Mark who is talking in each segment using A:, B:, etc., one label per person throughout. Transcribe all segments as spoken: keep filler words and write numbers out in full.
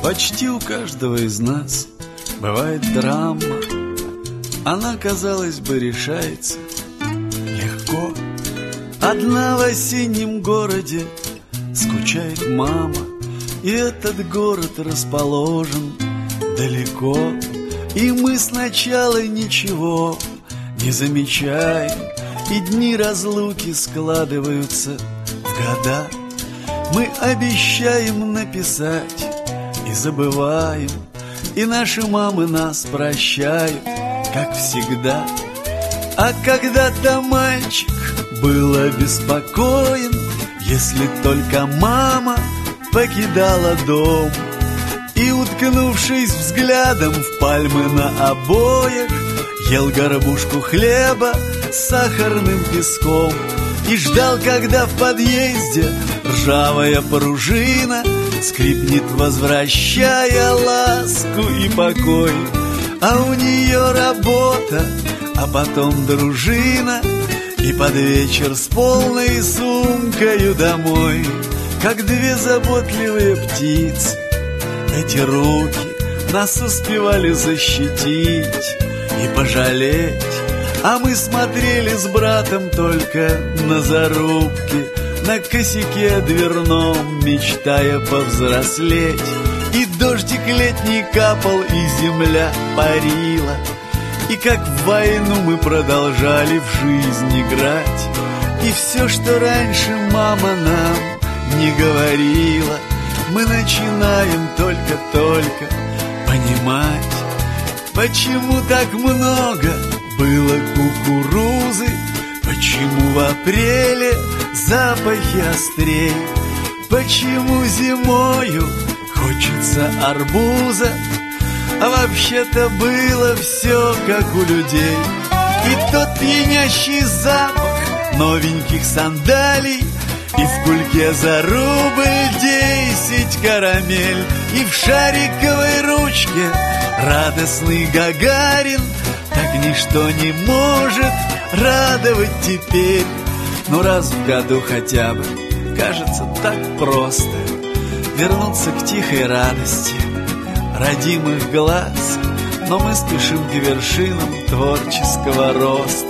A: Почти у каждого из нас бывает драма. Она, казалось бы, решается легко. Одна в осеннем городе скучает мама, и этот город расположен далеко. И мы сначала ничего не замечаем, и дни разлуки складываются в года. Мы обещаем написать и забываем, и наши мамы нас прощают, как всегда. А когда-то мальчик был обеспокоен, если только мама покидала дом. И, уткнувшись взглядом в пальмы на обоях, ел горбушку хлеба с сахарным песком и ждал, когда в подъезде ржавая пружина скрипнет, возвращая ласку и покой. А у нее работа, а потом дружина, и под вечер с полной сумкою домой. Как две заботливые птицы, эти руки нас успевали защитить и пожалеть. А мы смотрели с братом только на зарубки на косяке дверном, мечтая повзрослеть. И дождик летний капал, и земля парила, и как в войну мы продолжали в жизнь играть. И все, что раньше мама нам не говорила, мы начинаем только-только понимать. Почему так много было кукурузы, почему в апреле запахи острей, почему зимою хочется арбуза, а вообще-то было все как у людей. И тот пьянящий запах новеньких сандалий, и в кульке за рубль десять карамель, и в шариковой ручке радостный Гагарин. Так ничто не может радовать теперь. Но раз в году хотя бы, кажется, так просто вернуться к тихой радости родимых глаз. Но мы спешим к вершинам творческого роста,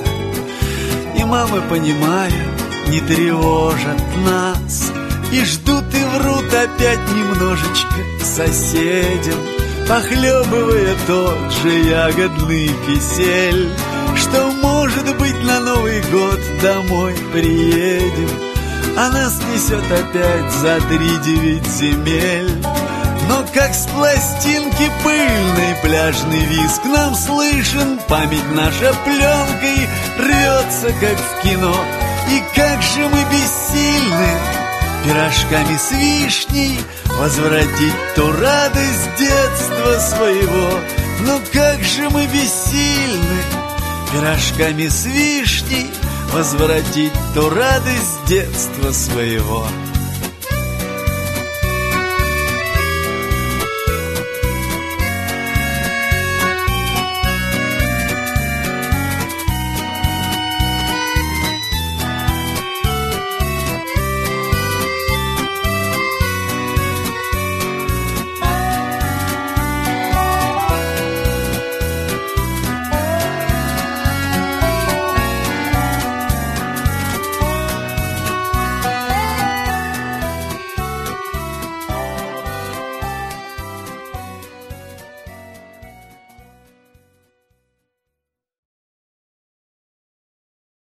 A: и мамы, понимая, не тревожат нас, и ждут и врут опять немножечко соседям, похлебывая тот же ягодный кисель, что, может быть, на Новый год домой приедем, а нас несет опять за три девять земель. Но как с пластинки пыльной пляжный визг нам слышен, память наша пленкой рвется, как в кино. И как же мы бессильны пирожками с вишней возвратить ту радость детства своего. Но как же мы бессильны пирожками с вишней возвратить ту радость детства своего.